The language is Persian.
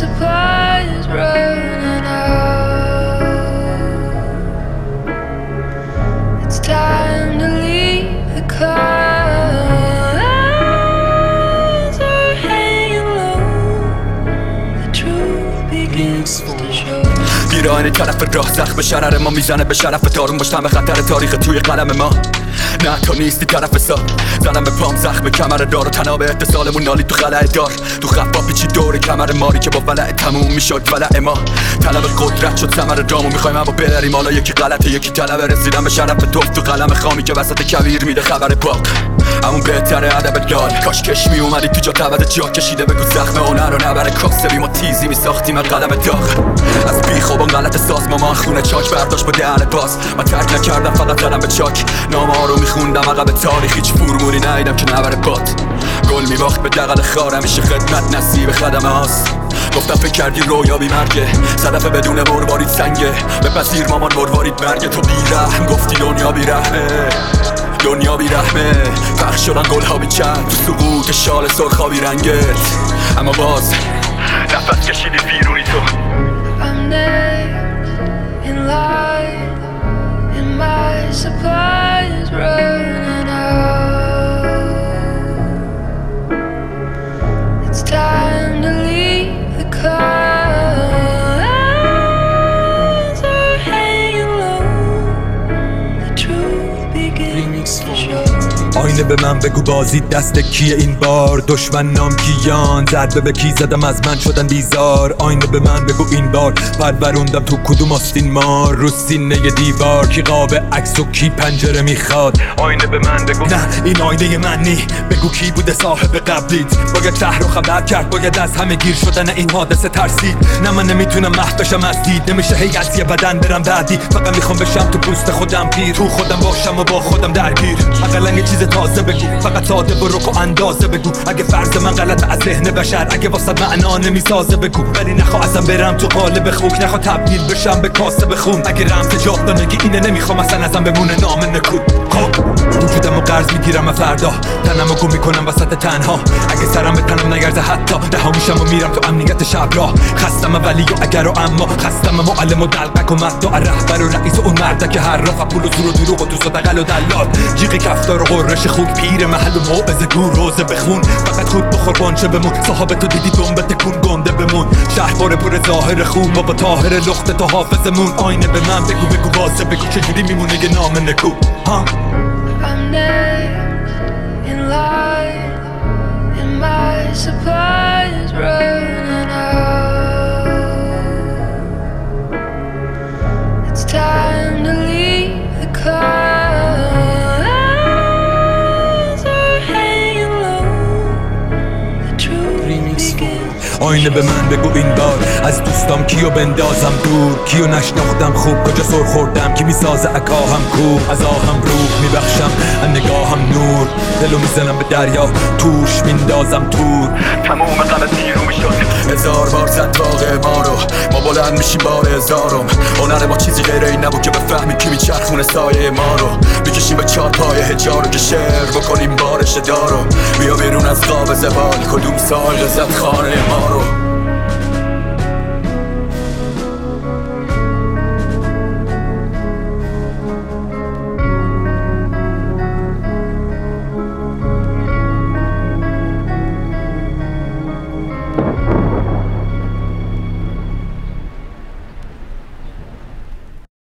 supplies running out. It's time to leave the clouds are hanging low. The truth begins to show. بیراهن طرف راه زخم شرر ما میزنه به شرف تارون باش تم خطر تاریخ توی قلم ما. نه تو نیستی طرف حساب زدم به پام زخم کمر دار و تناب اتصالمون نالی تو خلع دار تو خفا پیچی دور کمر ماری که با ولع تموم میشد ولع ما. طلب قدرت شد ثمر دامو میخوایم اما بریم حالا یکی غلطه یکی طلب رسیدن به شرف توف تو قلم خامی که وسط کویر میده خبر پاک. همون بهتره ادب لال کاش کش می اومدی تو جا تبد جا کشیده بگو زخم هنر رو نبره کاسبی ما تیزی میساختیم قلم داغ از بیخوابم غلط ساز مامان خونه چاک برداشت با دهن باز من ترک نکردم فقط زدم به چاک نامه ها رو میخوندم عقب تاریخ هیچ فرمونی ندیدم که نبره باد گل میباخت به دقل خار همیشه خدمت نصیب خدمه هاست گفتم فکر کردی رویا بی مرگه صدفه بدون مروارید سنگه بپذیر مامان مروارید مرگه تو بیرحم گفتی دنیا بیرحمه دنیا بیرحمه پخش شدن گل ها بی چند تو سقوط شال سرخ ها بی رنگت اما باز نفس کشیدی بیرونی تو. I'm next in line and my supply is running out. It's time to leave the clouds are hanging low. The truth begins to show. آینه به من بگو بازی دست کیه این بار دشمن نام کیان ضربه به کی زدم از من شدن بیزار. آینه به من بگو این بار پروروندم تو کدوم آستین مار رو سینه دیوار کی قاب عکس و کی پنجره میخواد. آینه به من بگو نه این آینه من نی بگو کی بوده صاحب قبلیت باید شهر رو خبر کرد باید از همه گیر شدن این حادثه ترسید. نه من نمیتونم محو بشم از دید نمیشه هی از یه بدن برم بعدی فقط میخوام بشم تو پوست خودم پیر تو خودم باشم و با خودم درگیر. اقلا یه چیز تازه بگو فقط ساده و رک و اندازه بگو اگه فرض من غلط از ذهن بشر اگه واسه معنا نمیسازه بگو ولی نخوا ازم برم تو قالب خوک نخوا تبدیل بشم به کاسه بخون اگه رمز جاودانگی اینه نمیخوام اصلا ازم بمونه نام نکود. خب وجودمو قرض میگیرم فردا تنمو گم میکنم وسط تنها اگه سرم به تنم نگرزه حتی رها میشم و میرم تو امنیت شب راه. خستم ولی و اگر و اما خستم معلم و دلقک و مدعا رهبر و رئیس و اون مردک حراف پول و زور و دروغ و دوست و دغل و دلال جیغ کفتار و قررش خوک پیر محل و موعظه گو روزه بخون فقط خود بخور بانچه بمون صاحب تو دیدی دنبه تکون گنده بمون شهربار پر ظاهر خون بابا طاهر لخت تو حافظمون. آینه به من بگو بگو واسه بگو چجوری میمونه یه نام نکو ها. I'm next in line and my supply is running out. It's time to leave the clouds are hanging low. The truth begins. آینه به من بگو این بار از دوستام کیو بندازم دور کیو نشناختم خوب کجا سر خوردم کی میسازه اکاهم کو از آهم روح میبخشم از نگاهم نور دلو میزنم به دریا توش میندازم تور تموم غلط نیرو میشد هزار بار زد واقع ما رو ما بلند میشیم بار هزارم هنر ما چیزی غیر این نبود که بفهمیم کی میچرخونه سایه ما رو میکشیم به چار پای هجارو که شعر بکنیم بارش دارو بیا بیرون از خواب زبال کدوم سایل زد خانه ما رو.